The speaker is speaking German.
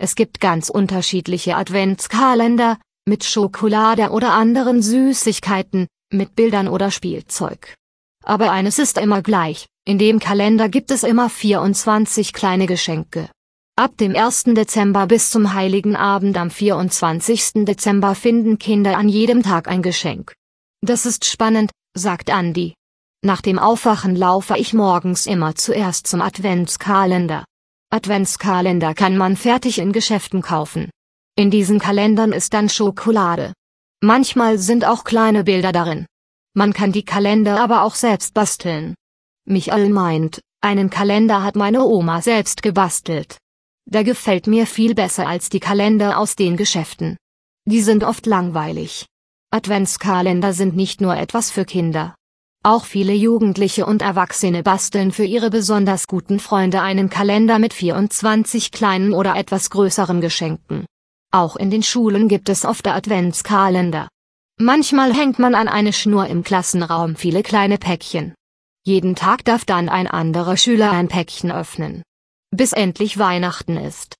Es gibt ganz unterschiedliche Adventskalender, mit Schokolade oder anderen Süßigkeiten, mit Bildern oder Spielzeug. Aber eines ist immer gleich, in dem Kalender gibt es immer 24 kleine Geschenke. Ab dem 1. Dezember bis zum Heiligen Abend am 24. Dezember finden Kinder an jedem Tag ein Geschenk. Das ist spannend, sagt Andi. Nach dem Aufwachen laufe ich morgens immer zuerst zum Adventskalender. Adventskalender kann man fertig in Geschäften kaufen. In diesen Kalendern ist dann Schokolade. Manchmal sind auch kleine Bilder darin. Man kann die Kalender aber auch selbst basteln. Michael meint, einen Kalender hat meine Oma selbst gebastelt. Der gefällt mir viel besser als die Kalender aus den Geschäften. Die sind oft langweilig. Adventskalender sind nicht nur etwas für Kinder. Auch viele Jugendliche und Erwachsene basteln für ihre besonders guten Freunde einen Kalender mit 24 kleinen oder etwas größeren Geschenken. Auch in den Schulen gibt es oft Adventskalender. Manchmal hängt man an eine Schnur im Klassenraum viele kleine Päckchen. Jeden Tag darf dann ein anderer Schüler ein Päckchen öffnen. Bis endlich Weihnachten ist.